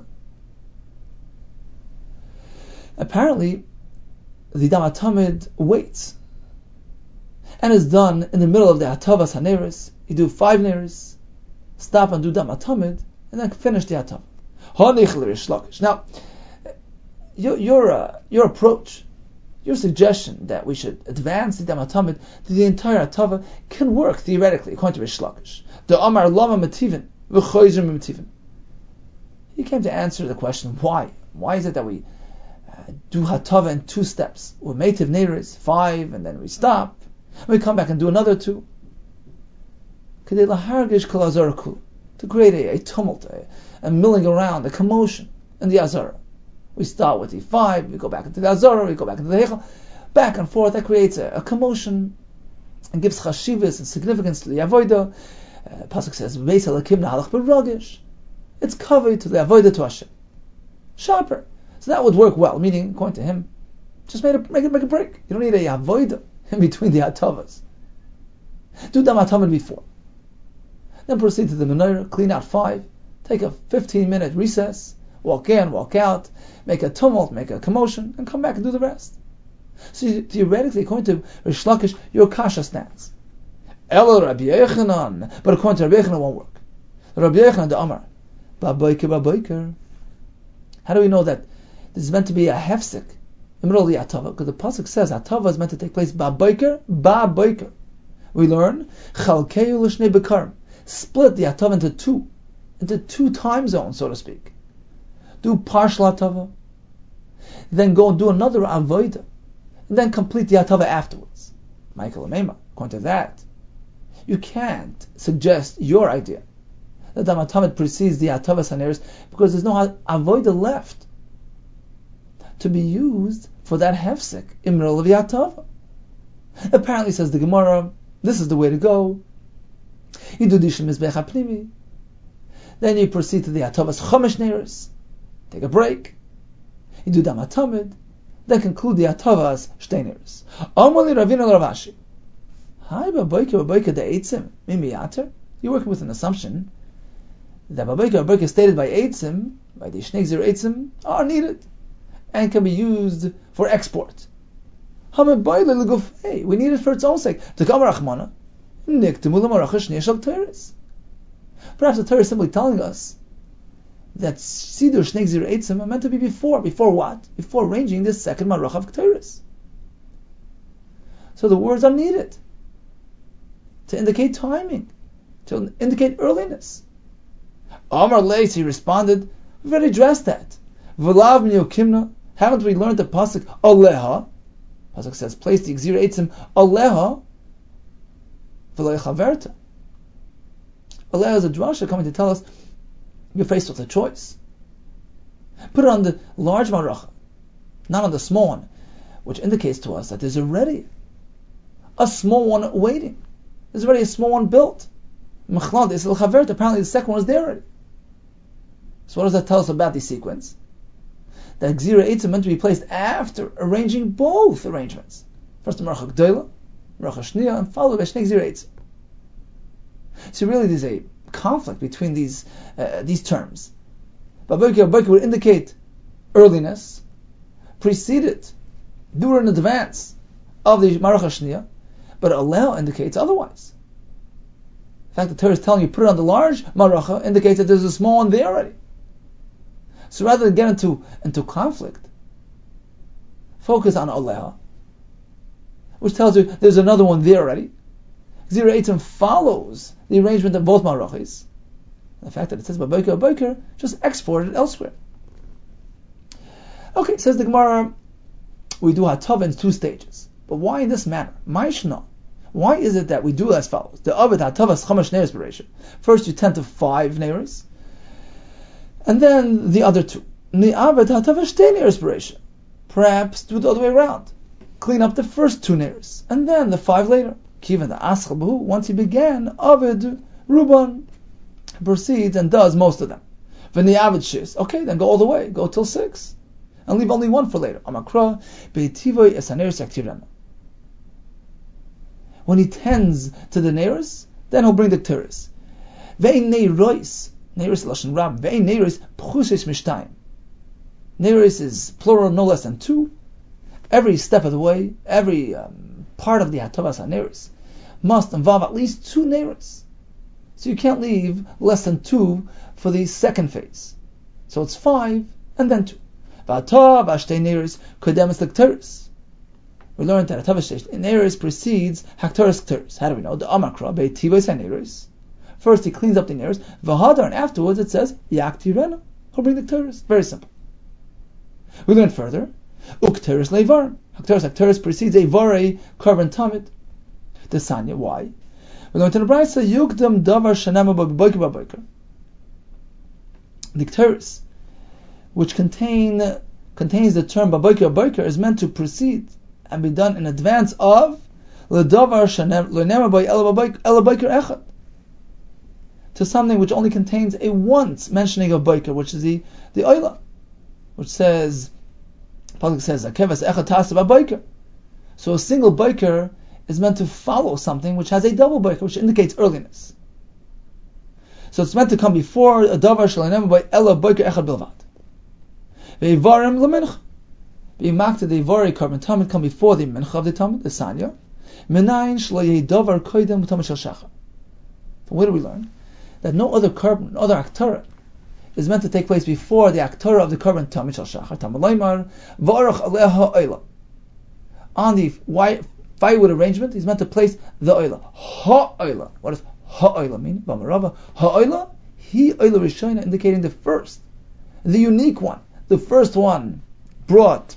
Apparently, the Dam Tamid waits and is done in the middle of the Hatavas HaNeiros. You do five neiros, stop and do Dam Tamid, and then finish the Hatava. Now, your your, uh, your approach, your suggestion that we should advance the Dam Tamid to the entire Hatava can work theoretically, according to Rish Lakish. The Amar Lama Mativin, v'choyzer Mativin. He came to answer the question, why? Why is it that we uh, do Hatava in two steps? We're Mativ Neiros, five, and then we stop. And we come back and do another two. To create a, a tumult, a, a milling around, a commotion in the Azara. We start with the five, we go back into the Azara, we go back into the Heichal, back and forth. That creates a, a commotion and gives chashivas and significance to the Avodah. Uh, Pasuk says, Beis Halakim Nahalach B'Ragish. It's covered to the Avodah to Hashem. Sharper. So that would work well, meaning, according to him, just make, a, make it make a break. You don't need a Avodah in between the Hatavas. Do Dam Tamid before. Then proceed to the menorah, clean out five, take a fifteen minute recess, walk in, walk out, make a tumult, make a commotion, and come back and do the rest. So you, theoretically, according to Rish Lakish, your kasha stands. Elo Rabbi Yochanan, but according to Rabbi Yochanan, it won't work. Rabbi Yochanan, the Amar, Ba'boiker, Ba'boiker. How do we know that this is meant to be a hefsek in the middle of the Hatava? Because the pasuk says Hatava is meant to take place Ba'boiker, Ba'boiker. We learn Chalkeu l'shnei bekarim. Split the Hatava into two, into two time zones, so to speak. Do partial Hatava, then go and do another Avodah, and then complete the Hatava afterwards. Michael Amema, according to that, you can't suggest your idea that Dam Tamid precedes the Hatavas HaNeiros because there's no Avodah left to be used for that hefsek in the middle of the Hatava. Apparently, says the Gemara, this is the way to go. You do Disha Mizbeach HaPnimi, then you proceed to the Hatavas Chamesh neiros, take a break, you do Dam Tamid, then conclude the Hatavas Shtei neiros. Amali Ravina Ravashi. Hi, Baboika, Baboika de Eitzim, Mimi Yater. You're working with an assumption that Baboika, Baboika stated by Eitzim, by the Shnei Zir Eitzim, are needed and can be used for export. We need it for its own sake. Perhaps the Torah is simply telling us that Sidur Shnei Zir Eitzim are meant to be before. Before what? Before arranging this second Maruch of Ketores. So the words are needed to indicate timing, to indicate earliness. Amar Leis, he responded, we've already addressed that. V'lav miyokimna, haven't we learned the pasuk Aleha? Pasuk says, place the Gzir Eitzim Aleha v'lo chaverta. Aleha is a drasha coming to tell us you're faced with a choice. Put it on the large maracha, not on the small one, which indicates to us that there's already a small one waiting. There's already a small one built. Apparently the second one is there already. So what does that tell us about the sequence? That Gzira Eitz is meant to be placed after arranging both arrangements. First the Maracha Gdoila, Maracha Shniya, and followed by Shnei Gzira Eitz. So really there's a conflict between these uh, these terms. Baboker Baboker would indicate earliness, preceded, do it in advance of the Maracha Shniya, but Alel indicates otherwise. In fact, the Torah is telling you put it on the large Maracha indicates that there's a small one there already. So rather than get into, into conflict, focus on Alel, which tells you there's another one there already. Gzira Eitzim follows the arrangement of both Marachis. The fact that it says Baboker Baboker just exported elsewhere. Okay, says the Gemara, we do Hatava in two stages. But why in this manner? Ma'ishna. Why is it that we do as follows? The Avid Hatavas Chamash Neiros Bereisha. First you tend to five Neiros, and then the other two. The Avid Hatavas Shtei Neiros Bereisha. Perhaps do the other way around. Clean up the first two Neiros, and then the five later. Kivan the Aschal Bahu, once he began, Avid Ruban proceeds and does most of them. When the Avid Shis, okay, then go all the way, go till six. And leave only one for later. Amakra, Beitivoy Esaneris Aktirana. When he tends to the Neiros, then he'll bring the Kteris. Ve'in Neiros, Neiros Lashon Rab, Ve'in Neiros Pchushish Mishtayim. Neiros is plural, no less than two. Every step of the way, every um, part of the Hatavas HaNeiros must involve at least two Neiros. So you can't leave less than two for the second phase. So it's five, and then two. V'atav Ashtei Neiros Kodemis L'Kteris. We learned that Hatavas Neiros precedes Hakteris Kteris. How do we know? The Amakra Be'tivos HaNeiros. First he cleans up the Neiros, V'hadar, and afterwards it says Yaktirena. He'll bring the Kteris. Very simple. We learned further, Ukteris Leivar. Hakteris Hakteris precedes a Varei Karban Tamid. The Sanya. Why? We learned in the Brayso Yugdam Davar Shanama B'Boiker B'Boiker. The Kteris, which contain contains the term B'Boiker B'Boiker, is meant to precede and be done in advance of L'Davar Shanama B'Boiker Ela B'Boiker Echad, to something which only contains a once mentioning of Boiker, which is the the Oila, which says, Pasuk says, Akevas Echad Tasa B'Boiker. So a single Boiker is meant to follow something which has a double Boiker, which indicates earliness. So it's meant to come before a Davar Shalom by Ela Boiker Echad Bilvat. Ve'ivarim L'Minch. Be'imakta the Ivari Karban Tamid come before the Mincha of the Tamid, the Sanya. Menayin Shlo Yehi Davar Koidem Tamid Shal Shachar. From where do we learn? That no other Karban, no other Aktara is meant to take place before the Aktara of the Karban Tamid Shal Shachar. Tamid Laimar V'arach Aleha Oila. On the firewood arrangement, he's meant to place the Oila. Ha-Oila. What does Ha-Oila mean? B'marava. Ha-Oila, Hi Oila Rishayna, indicating the first, the unique one, the first one brought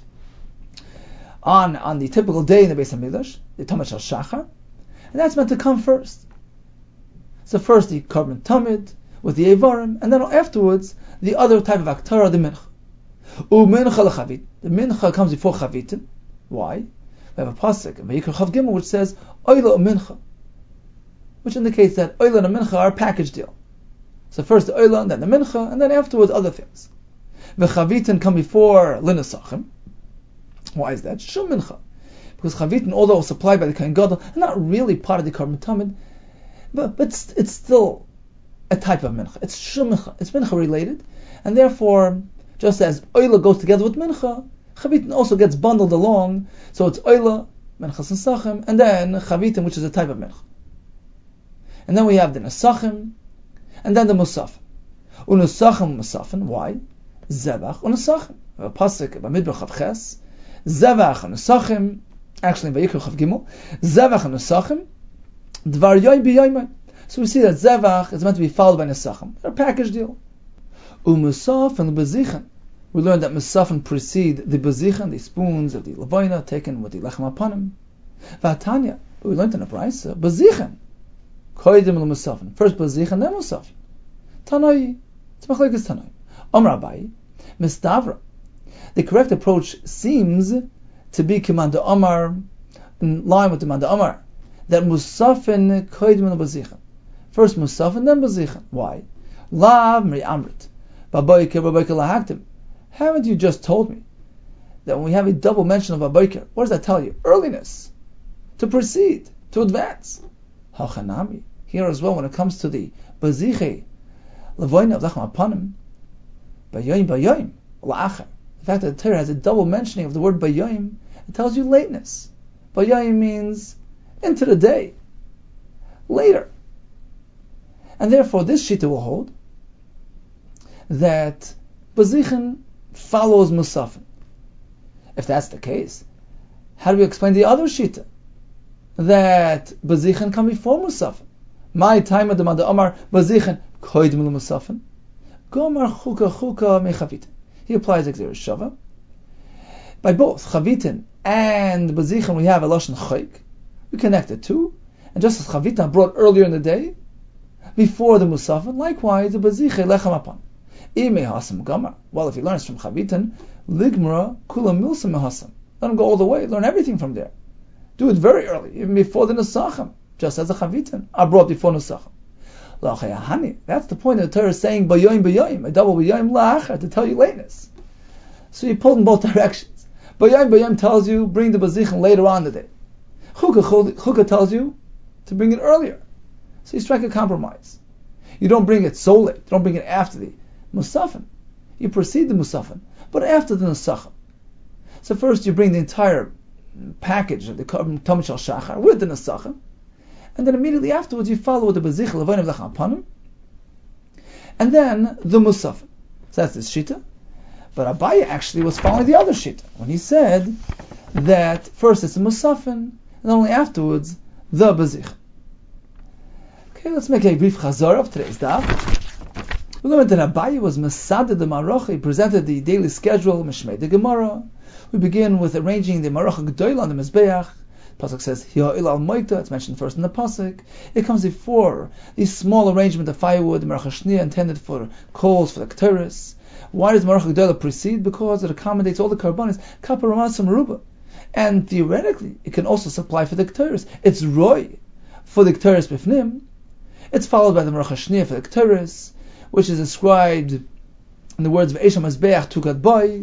on on the typical day in the Beis HaMikdash, the Tamid Shal Shachar, and that's meant to come first. So first the Karban Tamid with the Evarim, and then afterwards the other type of Aktara, the Mincha. U Mincha L'Chavit. The Mincha comes before Chavitim. Why? We have a pasuk in Vayikra Chav Gimel which says Oila Mincha, which indicates that Oila and Mincha are a package deal. So first the Oila, and then the Mincha, and then afterwards other things. The Chavitin come before Linasachim. Why is that? Shum Mincha. Because Chavitin, although supplied by the Kohen Gadol, are not really part of the Karban Tamid, but, but it's, it's still a type of Mincha. It's Shum Mincha. It's Mincha related, and therefore, just as Oila goes together with Mincha, Chavitin also gets bundled along, so it's Oila, Minchas Nesachim, and then Chavitin, which is a type of Mincha. And then we have the Nesachim, and then the Musafim. Unusachim Musafim, why? Zevach Unusachim. We have a pasuk by Midbar Chav Ches, Zevach Unusachim, actually in Vayikra Chav Gimel, Zevach Unusachim, Dvar Yoy B'Yoymai. So we see that Zevach is meant to be followed by Nesachim. They're a package deal. Umusaf and the Bezichan. We learned that Musafim precede the Bezichan, the spoons of the Levina taken with the Lechem Apanim. Vatanya, we learned in the Brayso, Bezichan. Koidim L'Musafim. First Bezichan, then Musafim. Tanai. It's Machlekes Tanai. Om Rabbi. mistavra. The correct approach seems to be Kimanda Omar, in line with the Manda Omar, that Musafin koidmin bazichan. First Musafin, then bazichan. Why? Lav mri amrit. Babayker, babayker lahaktim. Haven't you just told me that when we have a double mention of babayker, what does that tell you? Earliness. To proceed, to advance. Hachanami. Here as well, when it comes to the baziche, levoina of lachem apanim, bayoim bayoim, la'acher. The fact that the Torah has a double mentioning of the word bayoim, it tells you lateness. Bayoim means into the day, later. And therefore this shita will hold that bazichin follows musafin. If that's the case, how do we explain the other shita? That bazichin come before musafin. My time of the Manda Amar bazichin koidim musafin. Gomar chuka chuka mechavitin. He applies Exer Shava. By both Chavitin and Bazichin we have a Lashon Chayk. We connect the two. And just as Chavitin brought earlier in the day, before the Musafin, likewise the Bazichin Lechem Apan. Ime Hasam Gamar. Well, if he learns from Chavitin, Ligmra Kula Milsa Mehasam. Let him go all the way, learn everything from there. Do it very early, even before the Nesachim, just as the Chavitin are brought before Nesachim. That's the point of the Torah is saying bayoim bayoim, a double bayoim la'achar, to tell you lateness. So you pull in both directions. Bayoim bayoim tells you bring the bazichin later on in the day. Chukah chukah tells you to bring it earlier. So you strike a compromise. You don't bring it so late. You don't bring it after the musafin. You precede the musafin, but after the nesachim. So first you bring the entire package of the Talmud Shel Shachar with the nesachim. And then immediately afterwards you follow with the Bazich Levonim Lachem Apanim, and then the Musafin. So that's the Shita. But Abaye actually was following the other Shita when he said that first it's the Musafin, and only afterwards the Bazich. Okay, let's make a brief chazor of today's daf. We learned that Abaye was Masada the Marocha. He presented the daily schedule, Mishmei the Gemara. We begin with arranging the Marocha G'doyla on the Mizbeach. Pasuk says, Hi'a'il al moita, it's mentioned first in the Pasuk. It comes before the small arrangement of firewood, the Maracha Shniya, intended for coals, for the Ketores. Why does Maracha G'dola precede? Because it accommodates all the Karbanis, Kappa Ramas and Meruba. And theoretically, it can also supply for the Ketores. It's Roy for the Ketores Bifnim. It's followed by the Maracha Shniya for the Ketores, which is described in the words of Eisham Azbeach Tukat Boy.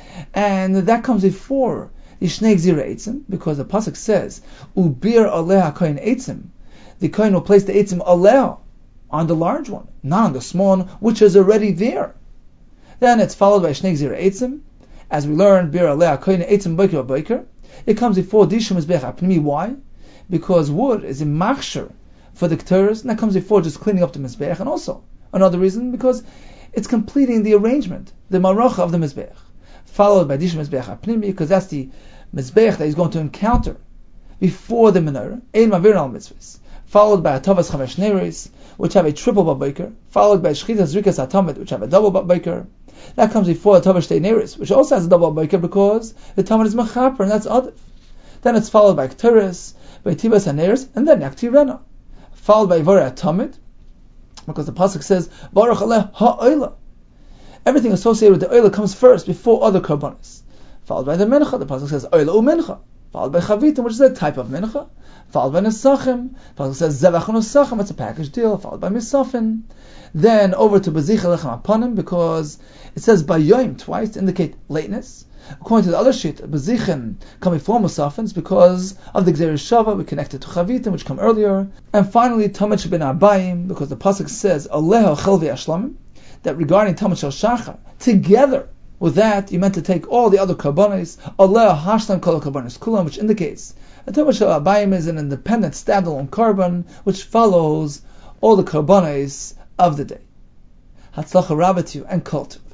And that comes before Yishnei Gzira Eitzim, because the pasuk says, "Ubir Aleha Kohen Eitzim." The Kohen will place the Eitzim Aleha on the large one, not on the small one, which is already there. Then it's followed by Yishnei Gzira Eitzim, as we learned, Bir Aleha Kohen Eitzim Boiker Boiker. It comes before Dishum Mizbeach Apnimi. Why? Because wood is a machsher for the Ketores, and that comes before just cleaning up the Mizbeach, and also another reason because it's completing the arrangement, the Marocha of the Mizbeach. Followed by Dishum Mizbeach Apnimi, because that's the Mizbeach that he's going to encounter before the menorah, Ein Mavir al Mitzvahs, followed by Atavas Chamesh Neres, which have a triple Babaker, followed by Shchitas Rikas Atamid, which have a double Babaker. That comes before Atavas Shtei Neres, which also has a double Babaker because the Tamid is Mechaper, and that's Adif. Then it's followed by Ketores, by Tibas HaNeres, and then Yakti Rena. Followed by Vorei Atamid, because the Pasuk says, Baruch Aleh Ha'oila. Everything associated with the Oila comes first, before other Karbanis. Followed by the Mincha, the Pasuk says Oila U Mincha. Followed by Chavitim, which is a type of Mincha. Followed by Nesachim. The Pasuk says Zevach Nesachim, it's a package deal. Followed by Misafin. Then over to Bazich Lechem Apanim, because it says Bayoim twice to indicate lateness. According to the other sheet, Bazichin come before Musafins because of the Gzeir Shava. We connected to Chavitim, which come earlier. And finally, Tamid Shebin Arbayim, because the Pasuk says Aleha Chelvi Ashlamim, that regarding Tamid Shel Shachar, together with that, you meant to take all the other karbanis, Allah hashlam kol karbanis kulam, which indicates that Tamid Shel Abayim is an independent, standalone karban, which follows all the karbanis of the day. Hatzlacha Rabba to you and cult